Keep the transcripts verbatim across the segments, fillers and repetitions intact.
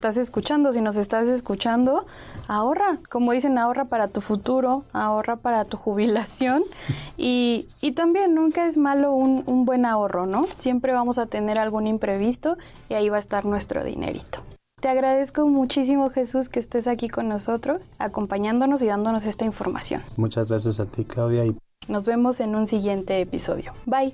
estás escuchando, si nos estás escuchando, ahorra, como dicen, ahorra para tu futuro, ahorra para tu jubilación y, y también nunca es malo un, un buen ahorro, ¿no? Siempre vamos a tener algún imprevisto y ahí va a estar nuestro dinerito. Te agradezco muchísimo, Jesús, que estés aquí con nosotros, acompañándonos y dándonos esta información. Muchas gracias a ti, Claudia. Y nos vemos en un siguiente episodio. Bye.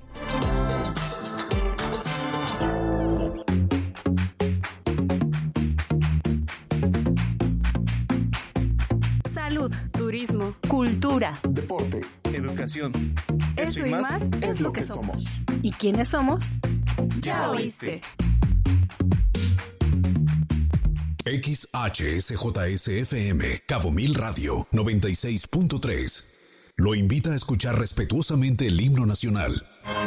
Salud, turismo, cultura, deporte, educación. Eso, Eso y más, más es lo que somos. somos. ¿Y quiénes somos? Ya oíste. X H S J S F M, Cabo Mil Radio, noventa y seis punto tres. Lo invita a escuchar respetuosamente el himno nacional.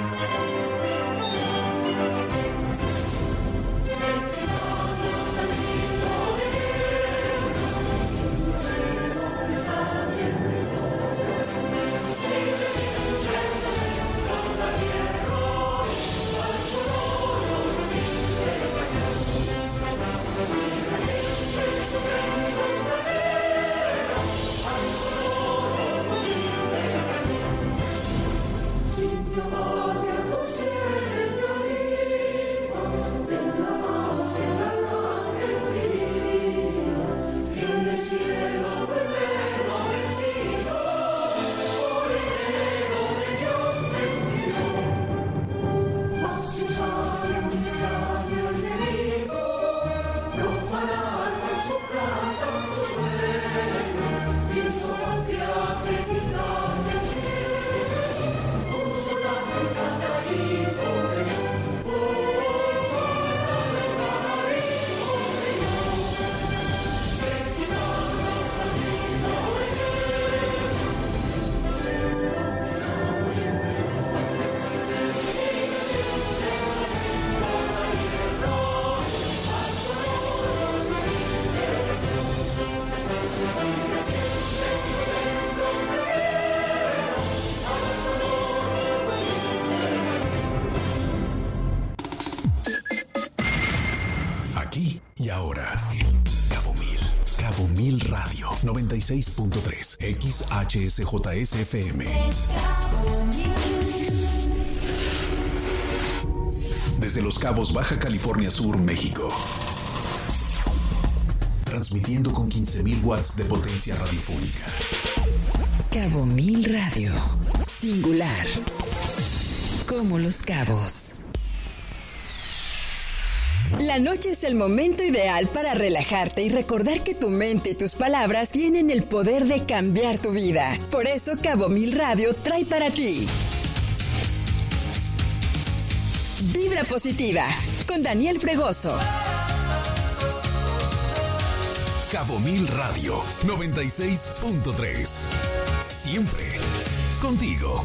noventa y seis punto tres X H S J S F M. Desde Los Cabos, Baja California Sur, México. Transmitiendo con quince mil watts de potencia radiofónica. Cabo Mil Radio. Singular. Como Los Cabos. La noche es el momento ideal para relajarte y recordar que tu mente y tus palabras tienen el poder de cambiar tu vida. Por eso Cabo Mil Radio trae para ti Vibra Positiva con Daniel Fregoso. Cabo Mil Radio noventa y seis punto tres. Siempre contigo.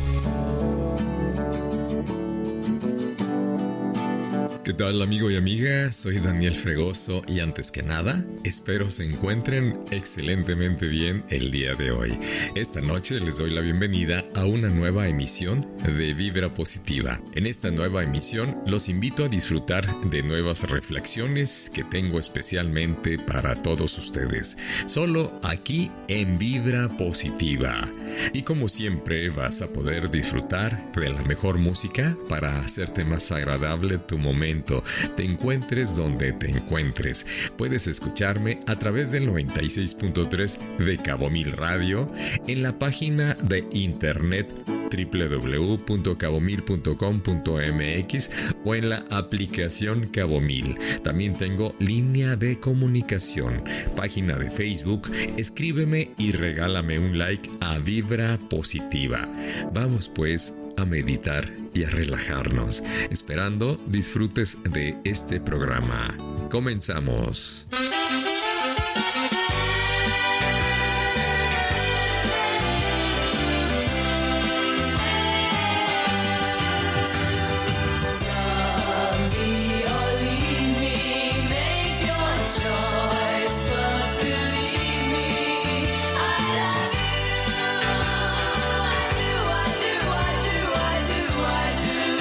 ¿Qué tal, amigo y amiga? Soy Daniel Fregoso y antes que nada, espero se encuentren excelentemente bien el día de hoy. Esta noche les doy la bienvenida a una nueva emisión de Vibra Positiva. En esta nueva emisión los invito a disfrutar de nuevas reflexiones que tengo especialmente para todos ustedes, solo aquí en Vibra Positiva. Y como siempre vas a poder disfrutar de la mejor música para hacerte más agradable tu momento. Te encuentres donde te encuentres. Puedes escucharme a través del noventa y seis punto tres de Cabo Mil Radio, en la página de internet doble u doble u doble u punto cabo mil punto com punto m x o en la aplicación Cabo Mil. También tengo línea de comunicación, página de Facebook. Escríbeme y regálame un like a Vibra Positiva. Vamos pues a meditar y a relajarnos, esperando disfrutes de este programa. Comenzamos.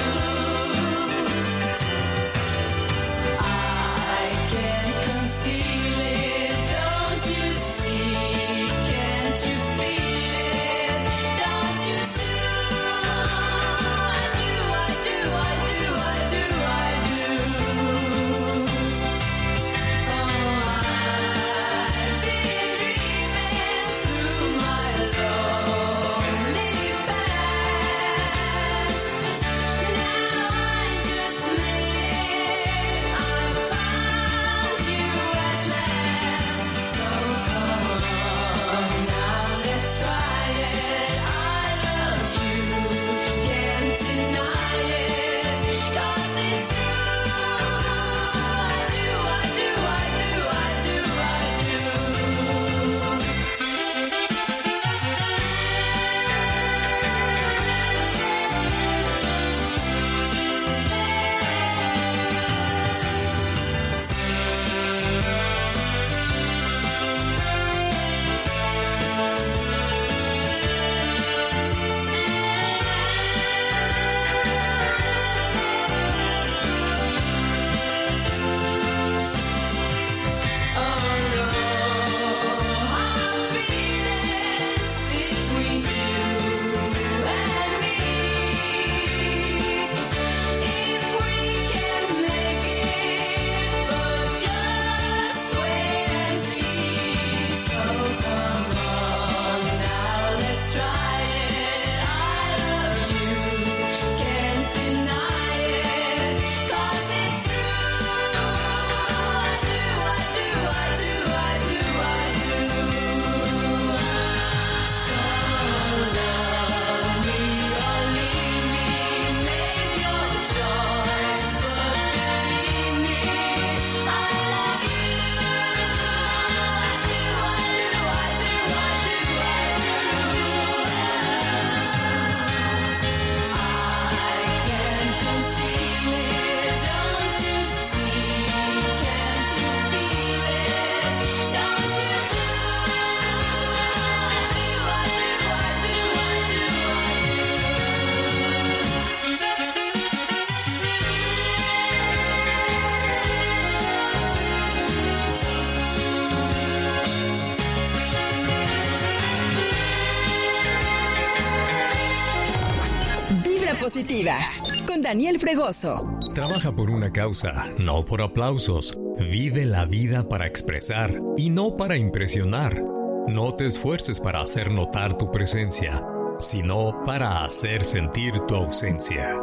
See positiva con Daniel Fregoso. Trabaja por una causa, no por aplausos. Vive la vida para expresar y no para impresionar. No te esfuerces para hacer notar tu presencia, sino para hacer sentir tu ausencia.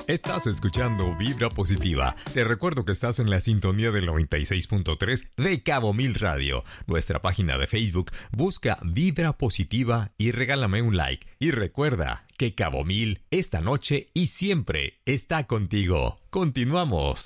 Estás escuchando Vibra Positiva. Te recuerdo que estás en la sintonía del noventa y seis punto tres de Cabo Mil Radio. Nuestra página de Facebook, busca Vibra Positiva y regálame un like. Y recuerda que Cabo Mil, esta noche y siempre, está contigo. Continuamos.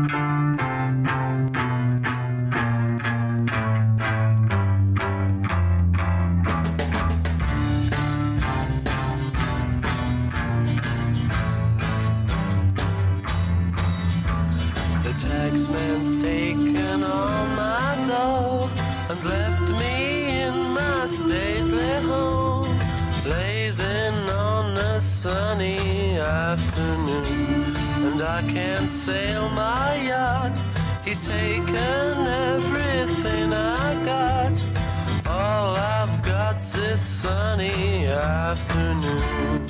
Taxman's taken all my dough and left me in my stately home, blazing on a sunny afternoon. And I can't sail my yacht, he's taken everything I got. All I've got's this sunny afternoon.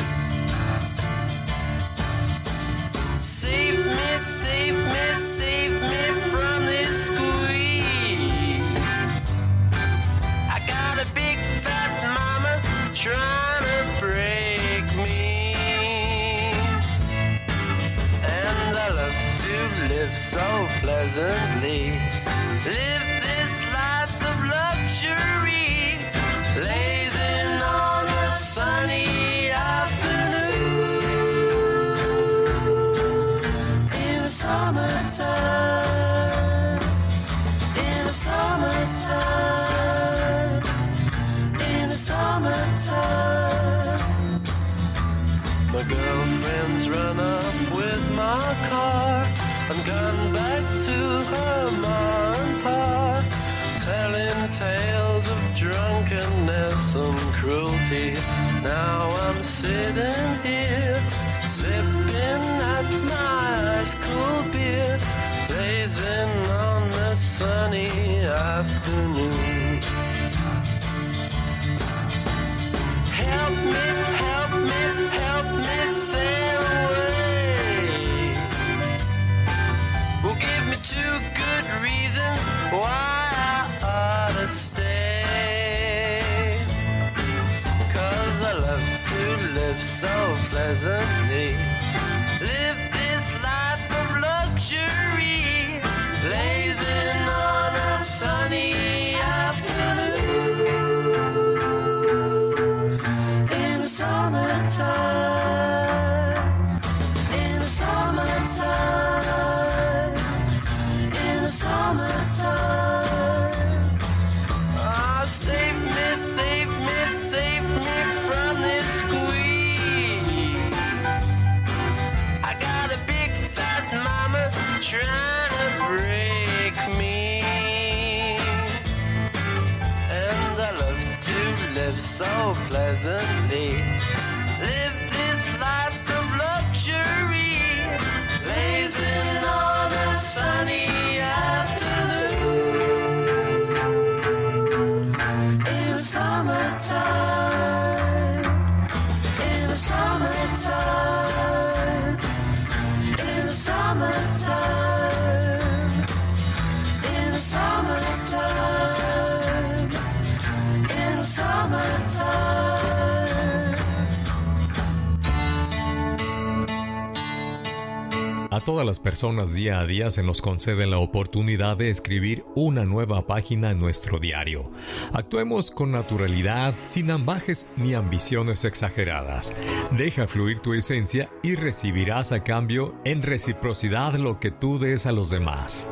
Save me, save me, save me from this squeeze. I got a big fat mama trying to break me, and I love to live so pleasantly. Live this life of luxury, blazing on a sunny afternoon. Summertime, in the summertime, in the summertime. My girlfriend's run up with my car and gone back to her ma and pa, telling tales of drunkenness and cruelty. Now I'm sitting here, sipping at my ice cold beer, blazing on a sunny afternoon. Help me, help me, help me sail away. Well, give me two good reasons why I ought to stay. 'Cause I love to live so pleasantly. Live this life of luxury, blazing on a sunny afternoon. In the summertime, in the summertime, in the summertime. Oh, save me, save me, save me from this squeeze. I got a big fat mama trying to break me, and I love to live so pleasantly. Live this life of luxury, blazing on a sunny afternoon. In the summertime, in the summertime, in the summertime, in the summertime, in the summertime. A todas las personas día a día se nos concede la oportunidad de escribir una nueva página en nuestro diario. Actuemos con naturalidad, sin ambajes ni ambiciones exageradas. Deja fluir tu esencia y recibirás a cambio en reciprocidad lo que tú des a los demás.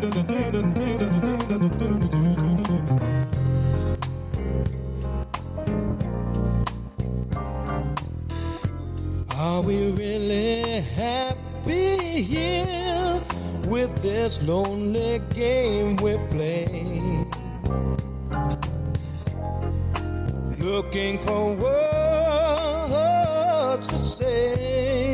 Are we really happy here with this lonely game we play? Looking for words to say,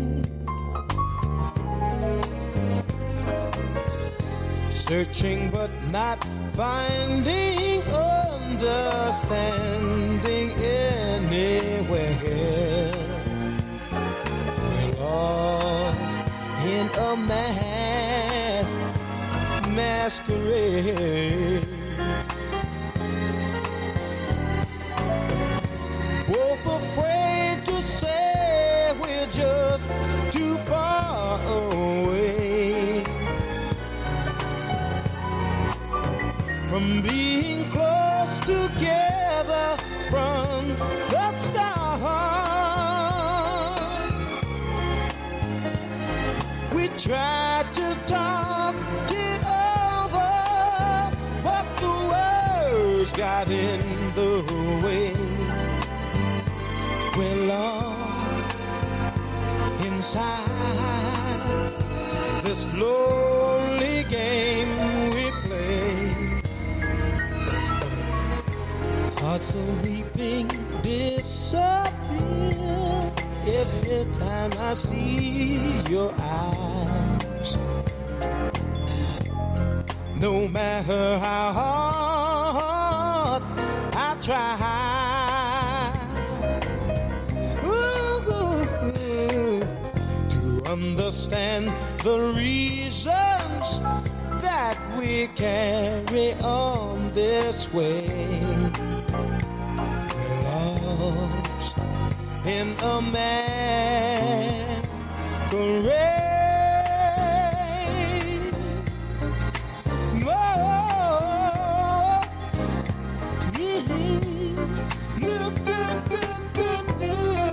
searching but not finding understanding anywhere. We're lost in a mass masquerade. Both afraid to say we're just too far away from being close together from the start. We tried to talk it over, but the words got in the way. We're lost inside this lonely game we play. Hearts are weeping disappear every time I see your eyes. No matter how hard I try understand the reasons that we carry on this way. We're lost in a masquerade. Oh, mm-hmm. Do, do, do, do, do.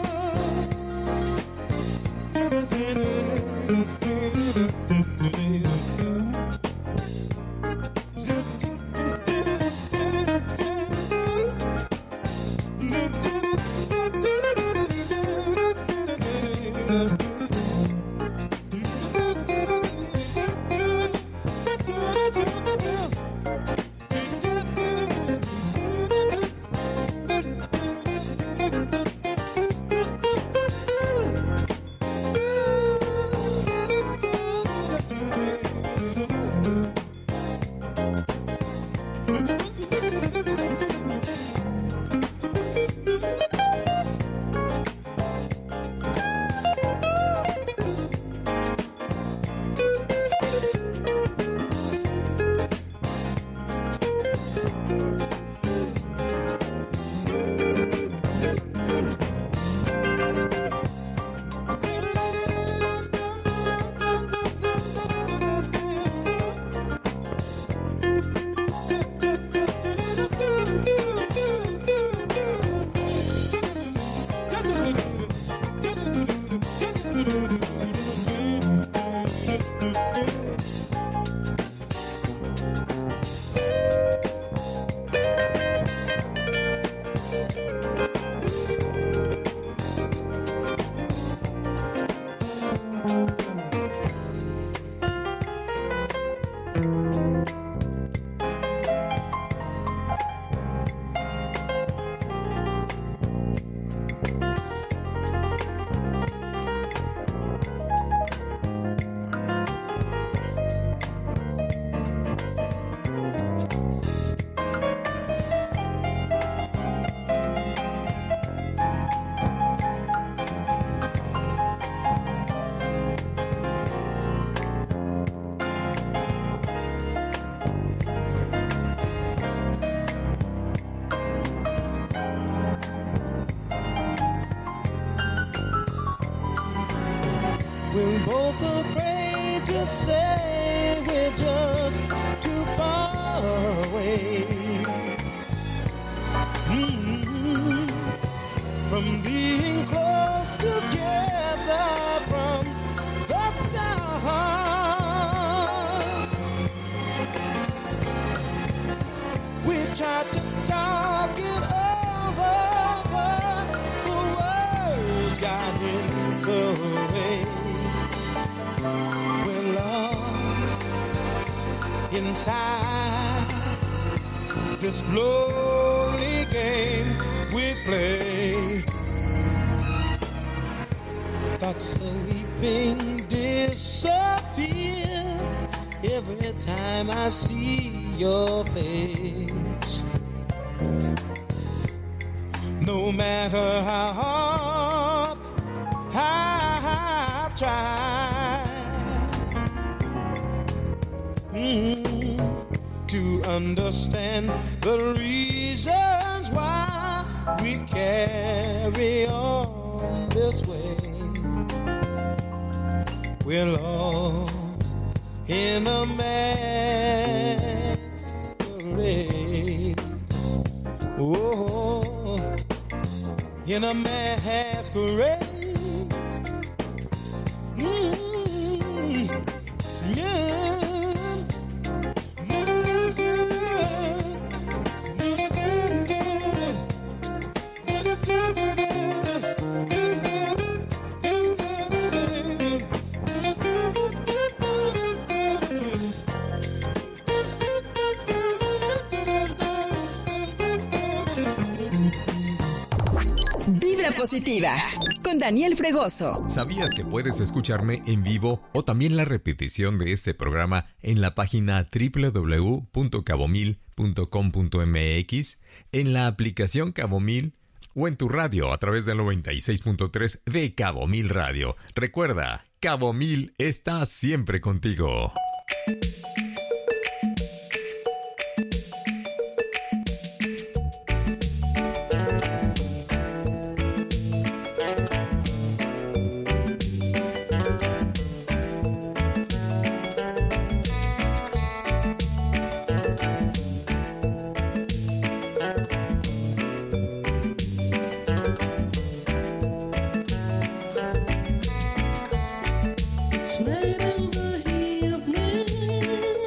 We're both afraid to say we're just too far away mm-hmm. from being close together from the start. tried to talk it over, but the words got in the way. We're lost inside this lonely game we play. Thoughts sweeping disappear every time I see your face. No matter how hard I try mm, to understand the reasons why we carry on this way. We're lost in a masquerade. Oh, in a masquerade. Mm-hmm. Yeah. Vibra positiva con Daniel Fregoso. ¿Sabías que puedes escucharme en vivo o también la repetición de este programa en la página doble u doble u doble u punto cabo mil punto com punto eme equis, en la aplicación Cabo Mil o en tu radio a través del noventa y seis punto tres de Cabo Mil Radio? Recuerda, Cabo Mil está siempre contigo. It's late in the evening.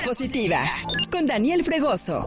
Positiva con Daniel Fregoso.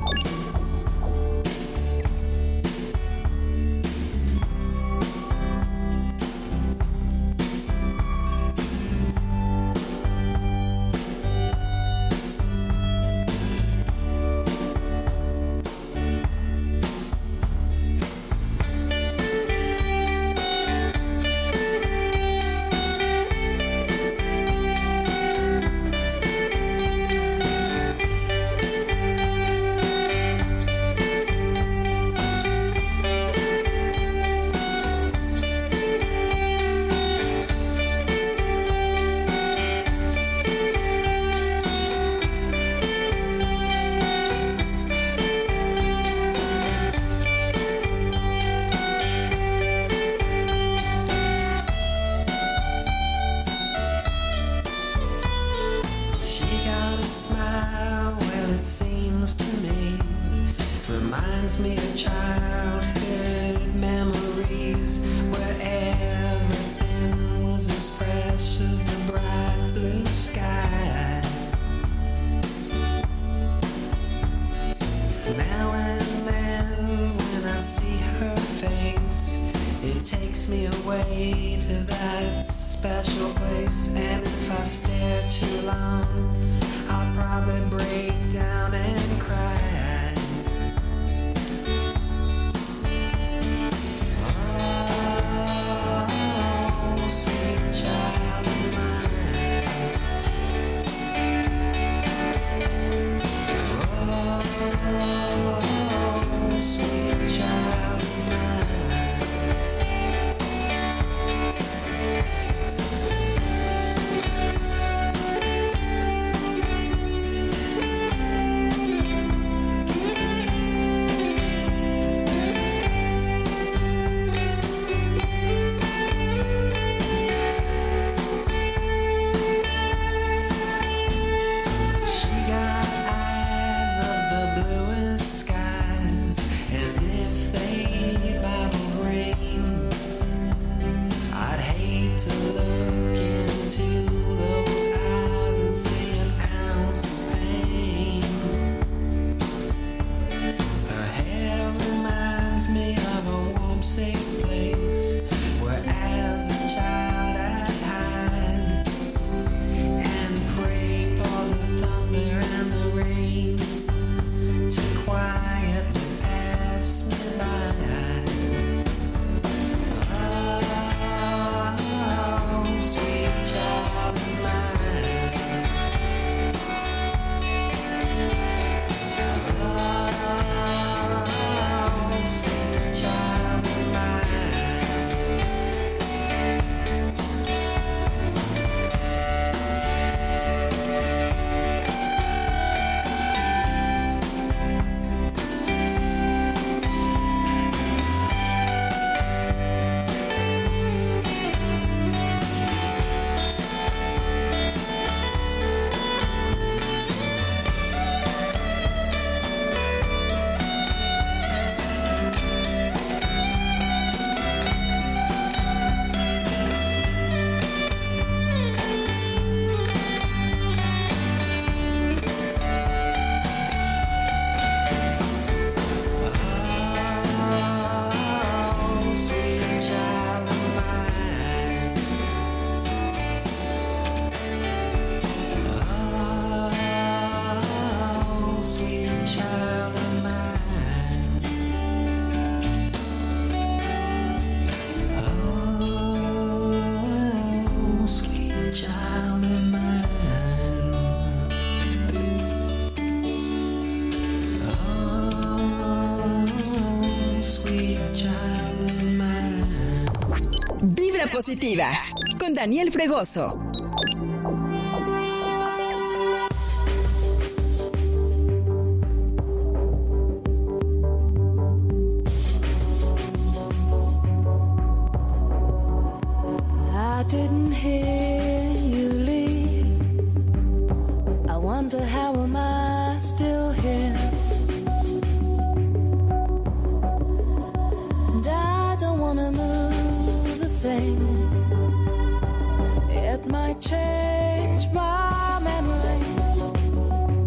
Positiva con Daniel Fregoso. I didn't hear you leave. I wonder how am I still here? And I don't wanna move a thing. It might change my memory.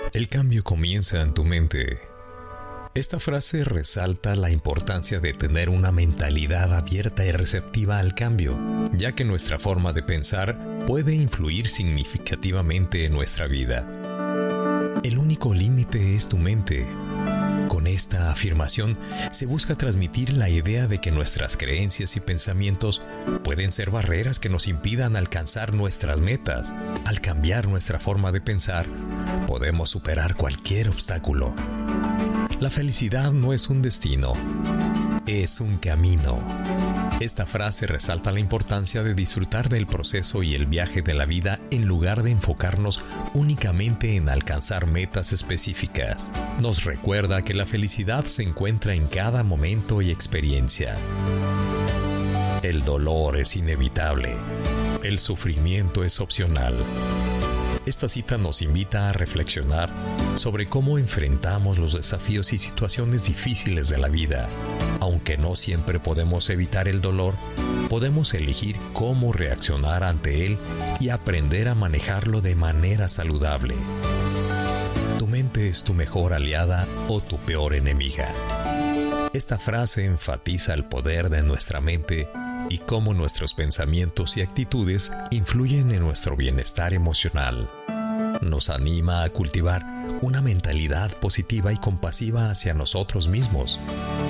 El cambio comienza en tu mente. Esta frase resalta la importancia de tener una mentalidad abierta y receptiva al cambio, ya que nuestra forma de pensar puede influir significativamente en nuestra vida. El único límite es tu mente. Con esta afirmación se busca transmitir la idea de que nuestras creencias y pensamientos pueden ser barreras que nos impidan alcanzar nuestras metas. Al cambiar nuestra forma de pensar, podemos superar cualquier obstáculo. La felicidad no es un destino, es un camino. Esta frase resalta la importancia de disfrutar del proceso y el viaje de la vida en lugar de enfocarnos únicamente en alcanzar metas específicas. Nos recuerda que la felicidad se encuentra en cada momento y experiencia. El dolor es inevitable, el sufrimiento es opcional. Esta cita nos invita a reflexionar sobre cómo enfrentamos los desafíos y situaciones difíciles de la vida. Aunque no siempre podemos evitar el dolor, podemos elegir cómo reaccionar ante él y aprender a manejarlo de manera saludable. Tu mente es tu mejor aliada o tu peor enemiga. Esta frase enfatiza el poder de nuestra mente y cómo nuestros pensamientos y actitudes influyen en nuestro bienestar emocional. Nos anima a cultivar una mentalidad positiva y compasiva hacia nosotros mismos.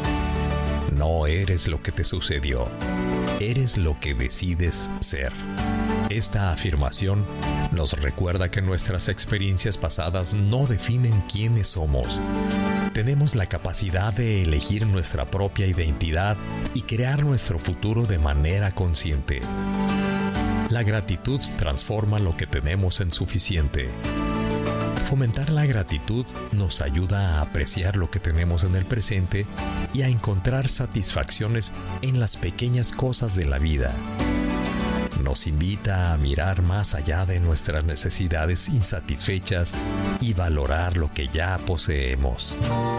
No eres lo que te sucedió, eres lo que decides ser. Esta afirmación nos recuerda que nuestras experiencias pasadas no definen quiénes somos. Tenemos la capacidad de elegir nuestra propia identidad y crear nuestro futuro de manera consciente. La gratitud transforma lo que tenemos en suficiente. Fomentar la gratitud nos ayuda a apreciar lo que tenemos en el presente y a encontrar satisfacciones en las pequeñas cosas de la vida. Nos invita a mirar más allá de nuestras necesidades insatisfechas y valorar lo que ya poseemos.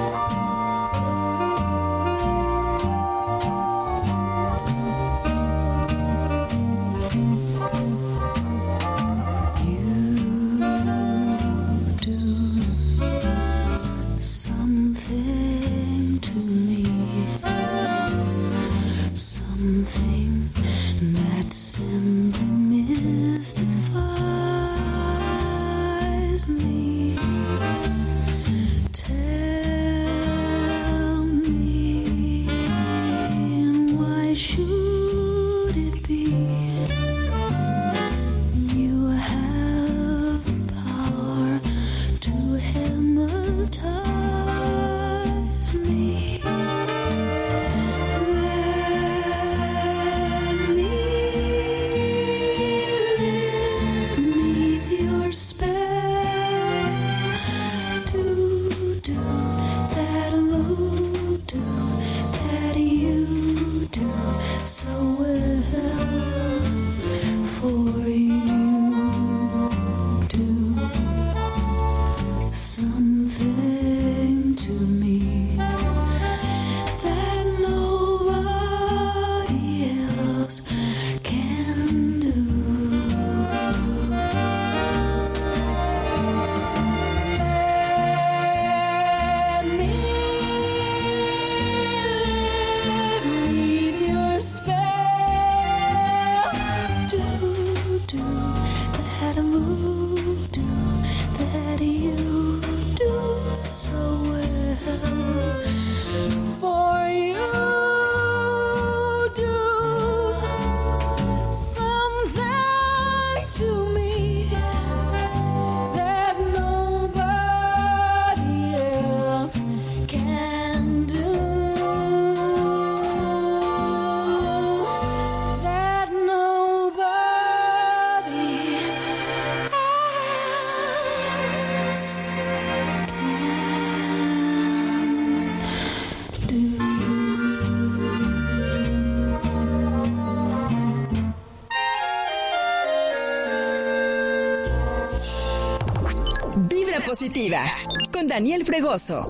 Positiva, con Daniel Fregoso.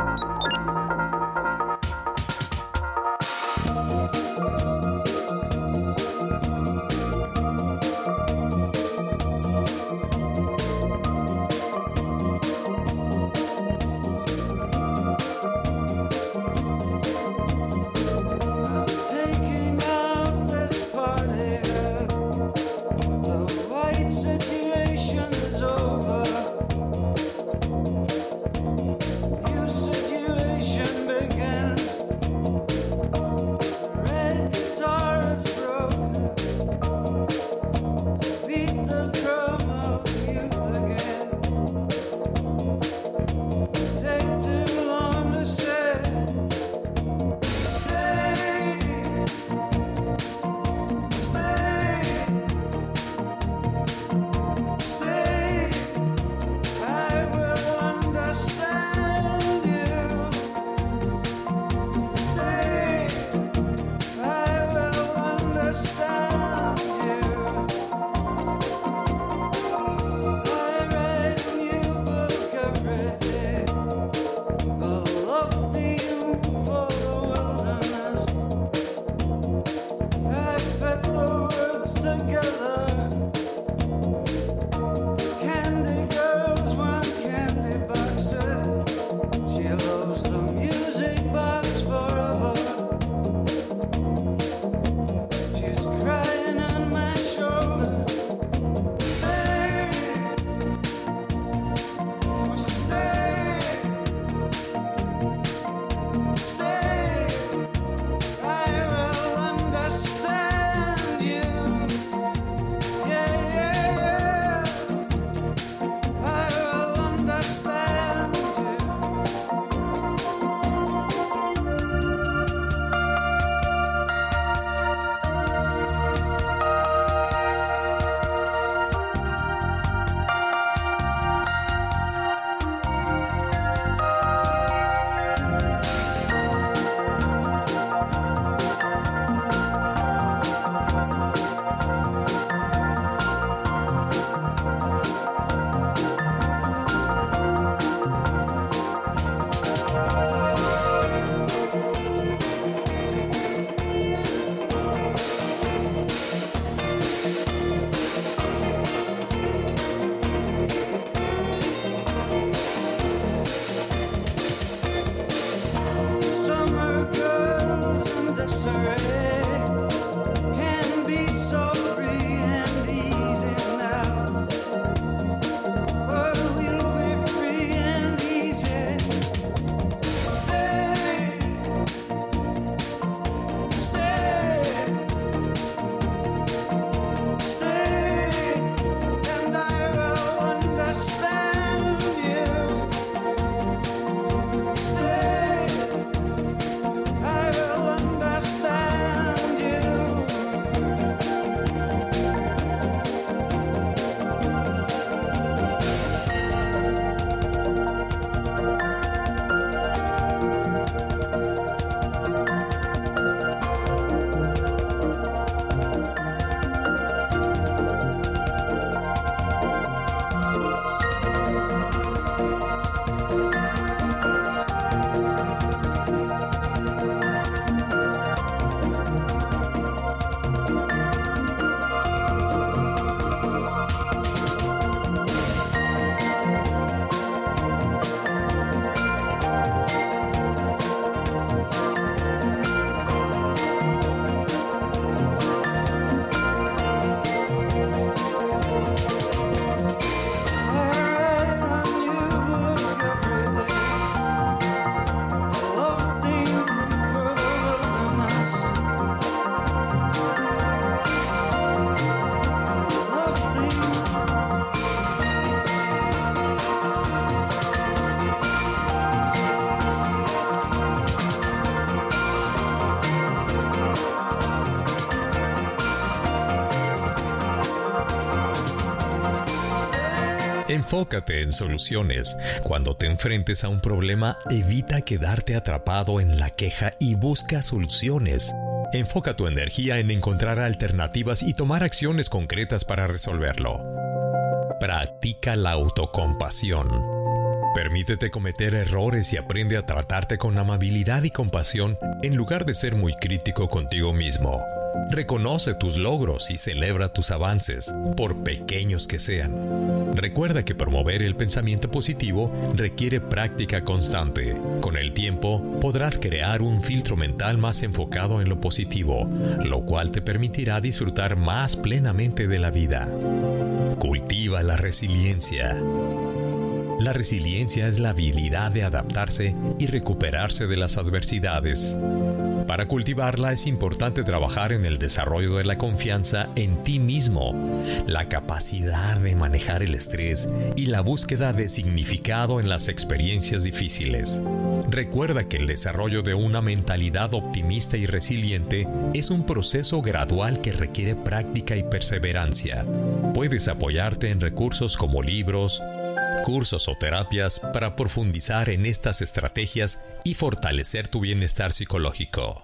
Enfócate en soluciones. Cuando te enfrentes a un problema, evita quedarte atrapado en la queja y busca soluciones. Enfoca tu energía en encontrar alternativas y tomar acciones concretas para resolverlo. Practica la autocompasión. Permítete cometer errores y aprende a tratarte con amabilidad y compasión en lugar de ser muy crítico contigo mismo. Reconoce tus logros y celebra tus avances, por pequeños que sean. Recuerda que promover el pensamiento positivo requiere práctica constante. Con el tiempo, podrás crear un filtro mental más enfocado en lo positivo, lo cual te permitirá disfrutar más plenamente de la vida. Cultiva la resiliencia. La resiliencia es la habilidad de adaptarse y recuperarse de las adversidades. Para cultivarla es importante trabajar en el desarrollo de la confianza en ti mismo, la capacidad de manejar el estrés y la búsqueda de significado en las experiencias difíciles. Recuerda que el desarrollo de una mentalidad optimista y resiliente es un proceso gradual que requiere práctica y perseverancia. Puedes apoyarte en recursos como libros, cursos o terapias para profundizar en estas estrategias y fortalecer tu bienestar psicológico.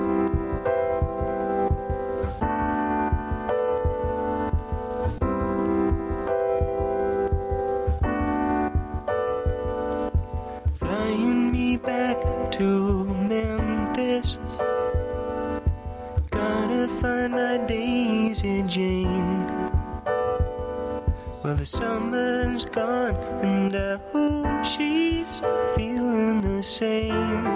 Flying me back to Memphis, gotta find my Daisy Jane. Well, the summer's gone and I hope she's feeling the same.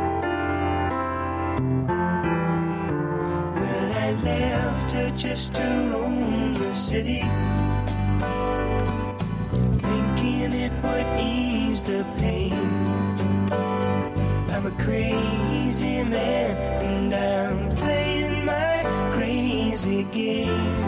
Well, I left her just to roam the city, thinking it would ease the pain. I'm a crazy man and I'm playing my crazy game.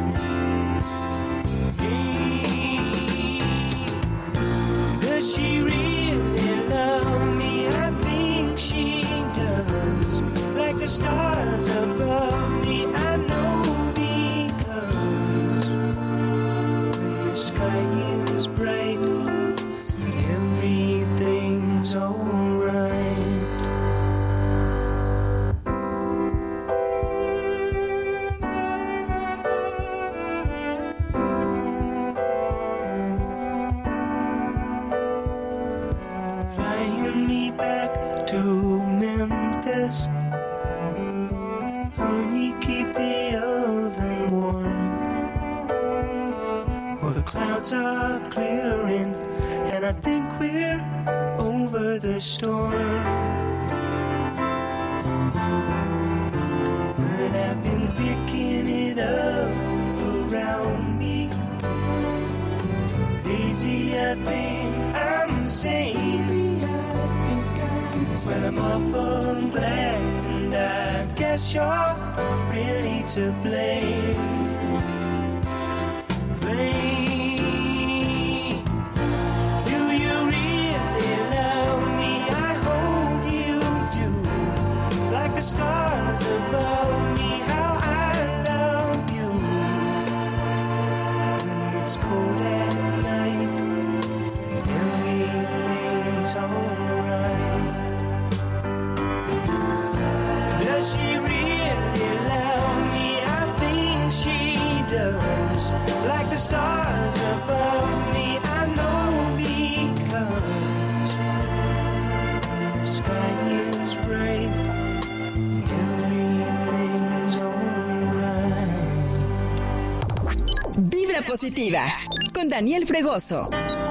Does she really love me? I think she does. Like the stars above me, I know because the sky is bright and everything's alright. To Memphis, honey, keep the oven warm. Well, the clouds are clearing, and I think we're over the storm. But I've been picking it up around me. Daisy, I think I'm safe. Well, I'm awful glad, and I guess you're really to blame. Blame. Do you really love me? I hope you do. Like the stars above me, how I love you. When it's cold at night, everything's alright. Does she really love me? I think she does. Like the stars above me, I know because the sky is bright, everything's alright. Vibra positiva con Daniel Fregoso.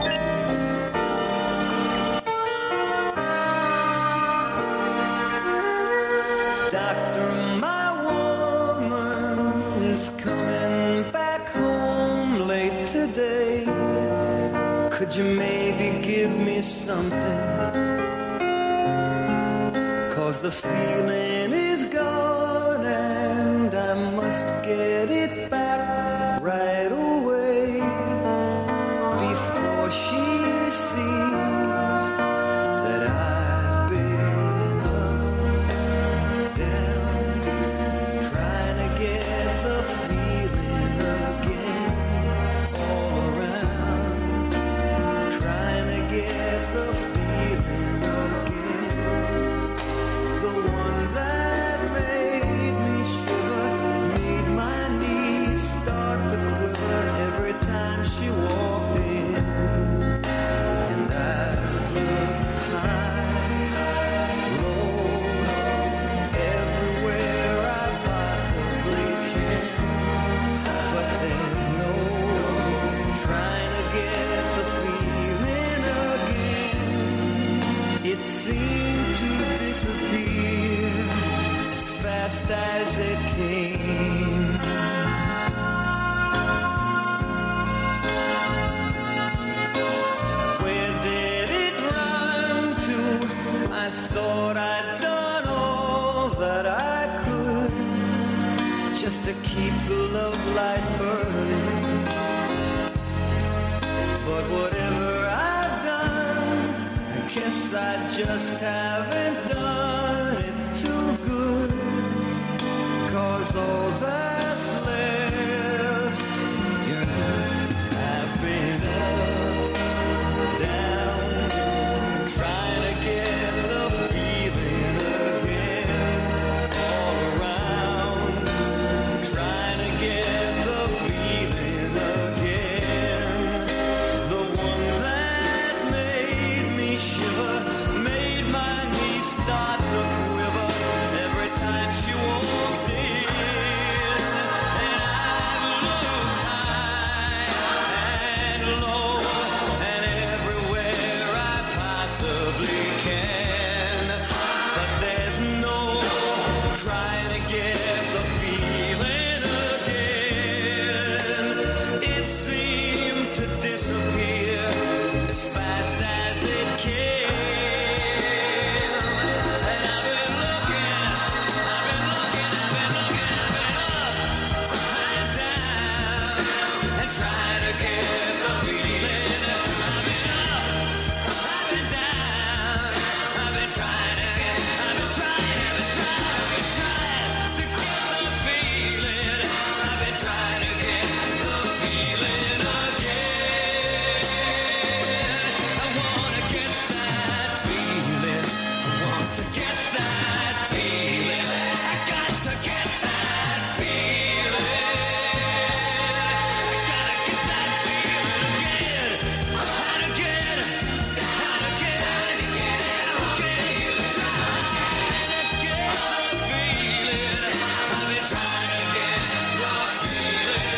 Doctor, my woman is coming back home late today. Could you maybe give me something? 'Cause the feeling is gone and I must get it back right away before she sees that I've been up, down, trying to get the feeling again all around. seemed to disappear as fast as it came. Where did it run to? I thought I'd done all that I could just to keep the love light burning. But whatever I've done, I guess I just haven't done it too good. 'Cause all that's left is you. I've been up, down, trying to get the feeling again. All around, trying to get the feeling again. The one that made me shiver, made my knees start to quiver every time she walked in. And I've looked high and low and everywhere I possibly can, but there's no trying to get the feeling again. It seemed to disappear as fast as it came. And I've been looking, I've been looking, I've been looking, I've been up and down and trying to get the feeling. I've been up, I've been down, I've been trying to get, I've been trying, I've been trying, I've been trying to get the feeling. I've been trying to get the feeling again. I wanna get that feeling. I want to get that feeling. I got to get that feeling. I gotta get that feeling again. How to get, how to get, how to get, how to get, trying to get the feeling. I've been trying to get the feeling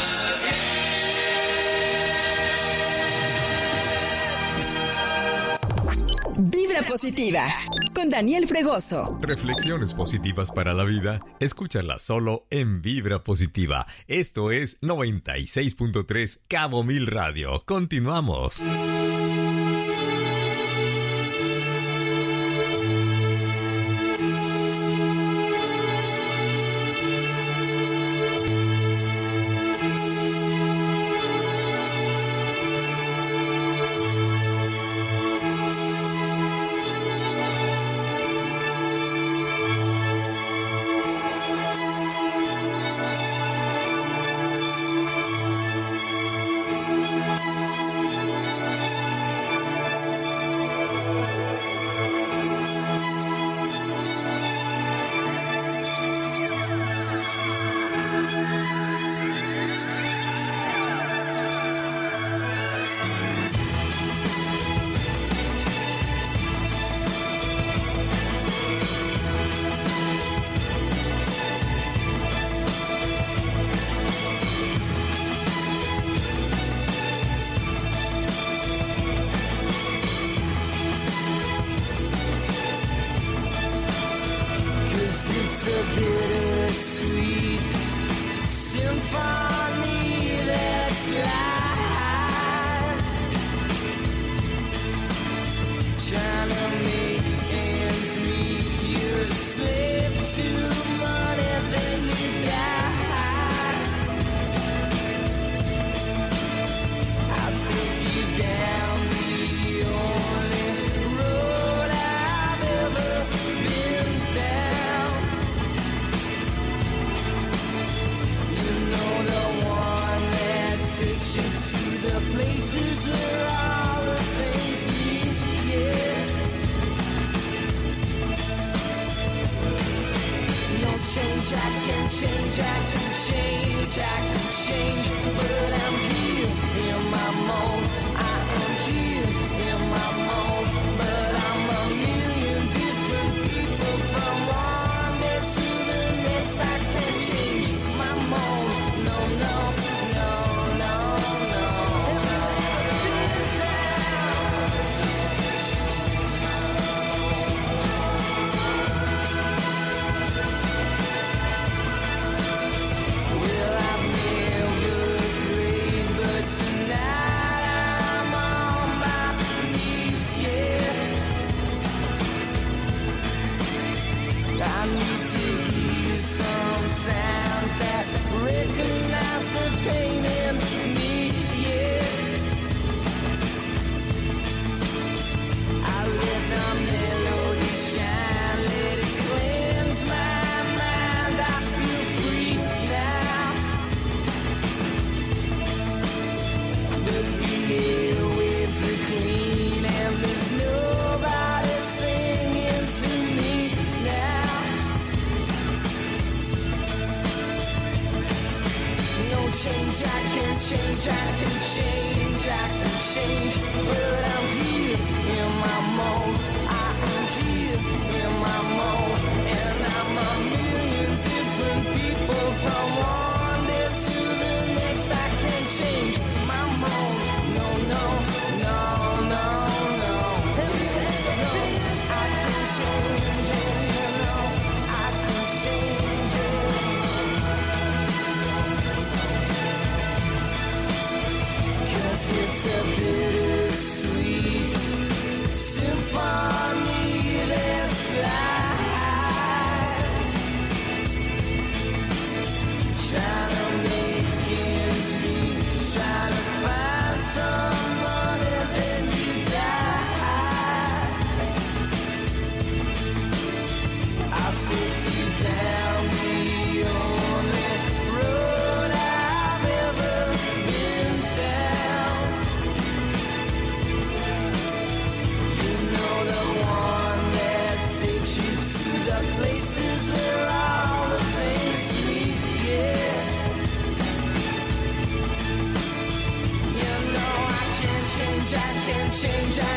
again. Vibra positiva con Daniel Fregoso. Reflexiones positivas para la vida, escúchalas solo en Vibra Positiva. Esto es noventa y seis punto tres Cabo Mil Radio. Continuamos.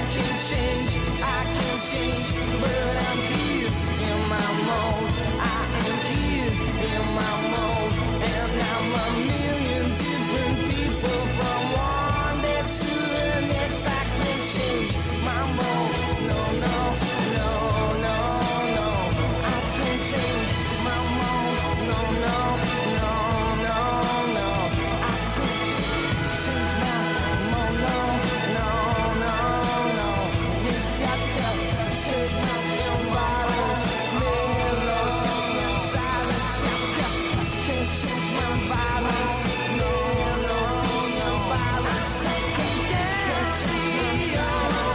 can change, I can change, but I'm here in my mode. I am here in my mode, and I'm a million different people from one day to the next. I can change my mode. No, no, no, no, no. I can change my mode. No, no, no, no, no. I could change my mode. No, no, no, no. Yes, I tell change my environment. Melody and silence. I tell change, change my violence. Melody and violence. I say dance me on.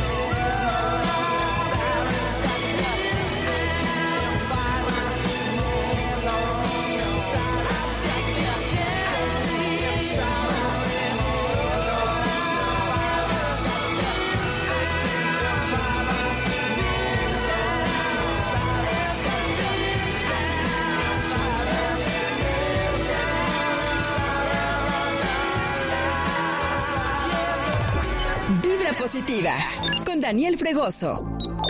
Vibra positiva con Daniel Fregoso.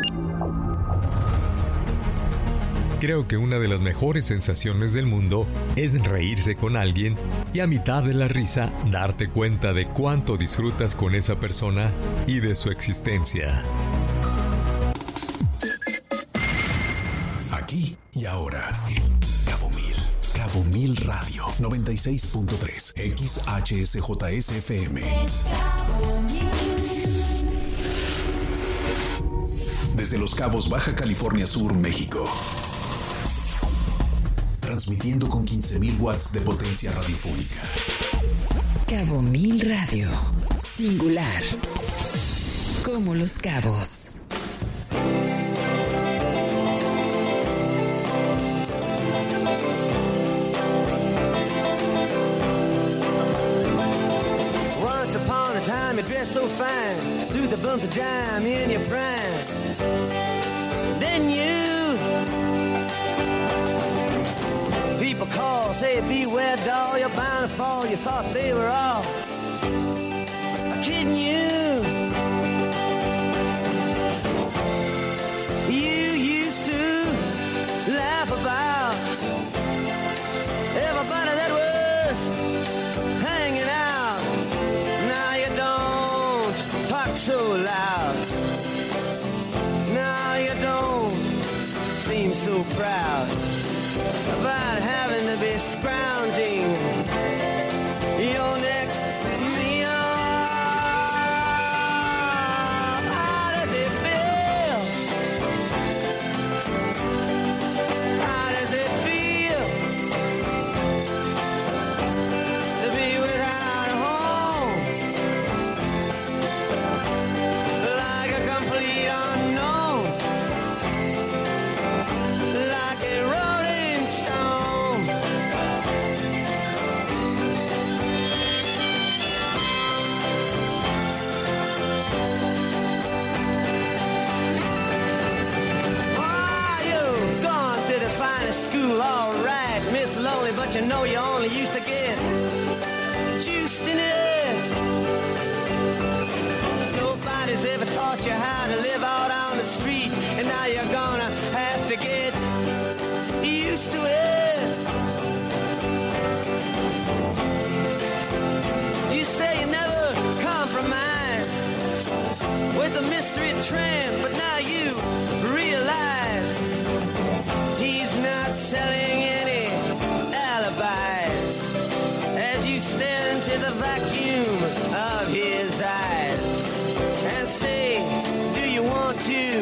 Creo que una de las mejores sensaciones del mundo es reírse con alguien y a mitad de la risa darte cuenta de cuánto disfrutas con esa persona y de su existencia. Aquí y ahora. Cabo Mil. Cabo Mil Radio noventa y seis punto tres. X H S J S F M. Desde Los Cabos, Baja California Sur, México. Transmitiendo con quince mil watts de potencia radiofónica. Cabo Mil Radio. Singular. Como Los Cabos. Once upon a time you dressed so fine, through the bumps of dime in your prime. Then you, people call, say beware doll, you're bound to fall. You thought they were all kidding you. You used to laugh about everybody that was hanging out. Now you don't talk so loud. Now you don't seem so proud about having to be scrounging your next meal. How does it feel? How does it feel to be without a home? Like a complete unknown, like a rolling stone. Oh, you've gone to the finest school, all right, Miss Lonely, but you know you only used to get juiced in it. Nobody's ever taught you how to live out on the street, and now you're gonna have to get used to it. You say you never compromise with a mystery tramp, but now you realize he's not selling any alibis as you stare into the vacuum of his eyes and say, do you want to